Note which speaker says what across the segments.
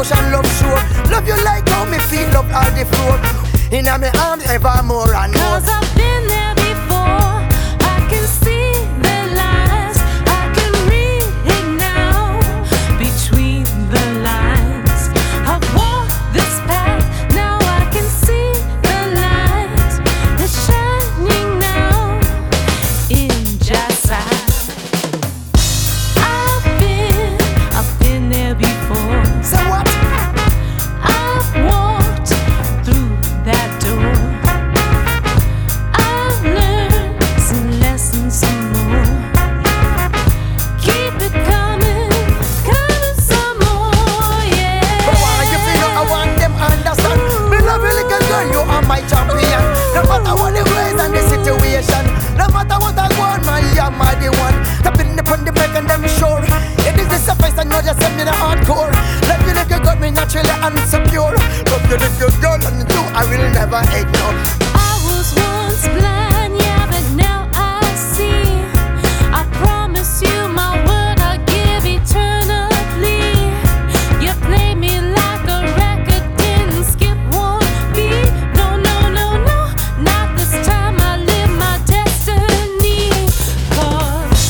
Speaker 1: devotion, love sure. Love you like how me feel, love all the floor. In my arms evermore and more.
Speaker 2: 'Cause I've been there before. I can see the lines, I can read it now. Between the lines, I've walked this path. Now I can see the light that's shining now in Josiah. I've been there before.
Speaker 1: So what?
Speaker 2: I've walked through that door. I've learned some lessons, some more. Keep it coming, coming some more, yeah.
Speaker 1: But why you feel I want them understand? Me love you little girl, you are my champion. No matter what the ways and the situation, no matter what I want, my you are my the one. Tapping upon the back and them sure. It is the surface and not just send me the hardcore. Love you little girl, me naturally and so pure. Love you little girl and you I will never ignore.
Speaker 2: I was once blind, yeah, but now I see. I promise you my word, I'll give eternally. You play me like a record, didn't skip one beat. No, no, no, no, not this time. I live my destiny. 'Cause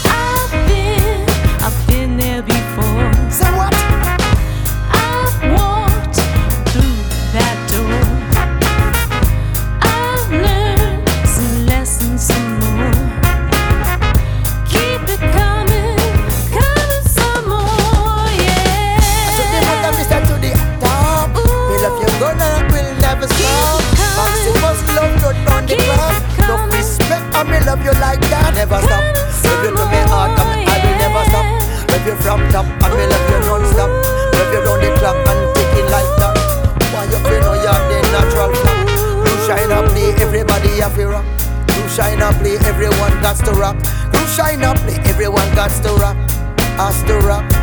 Speaker 2: I've been there before.
Speaker 1: So what?
Speaker 2: I've walked through that door. I've learned some lessons, some more. Keep it coming, coming some more, yeah.
Speaker 1: To the bottom, Mr. to the top. Me love you gonna will never stop. Maximus love you on the ground. No respect, I me love you like that. Never stop. Love you to me heart, I will never stop. Love you from top, I me love you non-stop. Love you round the clock and ticking like that. Why you feel no you're the natural clock? You shine up, play, everybody have to rock. You shine up, play, everyone got to rock. You shine up, play, everyone got to rock. Has to rock.